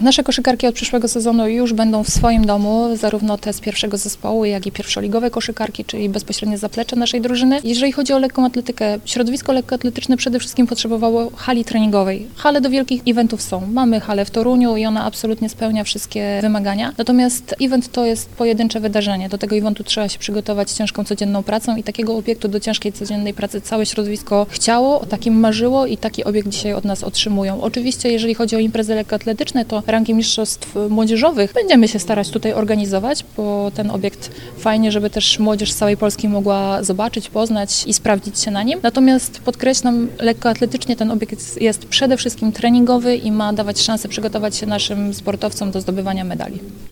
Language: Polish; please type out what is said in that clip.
Nasze koszykarki od przyszłego sezonu już będą w swoim domu, zarówno te z pierwszego zespołu, jak i pierwszoligowe koszykarki, czyli bezpośrednie zaplecze naszej drużyny. Jeżeli chodzi o lekką atletykę, środowisko lekkoatletyczne przede wszystkim potrzebowało hali treningowej. Hale do wielkich eventów są. Mamy halę w Toruniu i ona absolutnie spełnia wszystkie wymagania. Natomiast event to jest pojedyncze wydarzenie. Do tego eventu trzeba się przygotować ciężką, codzienną pracą i takiego obiektu do ciężkiej, codziennej pracy całe środowisko chciało, o takim marzyło i taki obiekt dzisiaj od nas otrzymują. Oczywiście, jeżeli chodzi o imprezy lekkoatletyczne, to rangi mistrzostw młodzieżowych będziemy się starać tutaj organizować, bo ten obiekt fajnie, żeby też młodzież z całej Polski mogła zobaczyć, poznać i sprawdzić się na nim. Natomiast podkreślam, lekkoatletycznie ten obiekt jest przede wszystkim treningowy i ma dawać szansę przygotować się naszym sportowcom do zdobywania medali.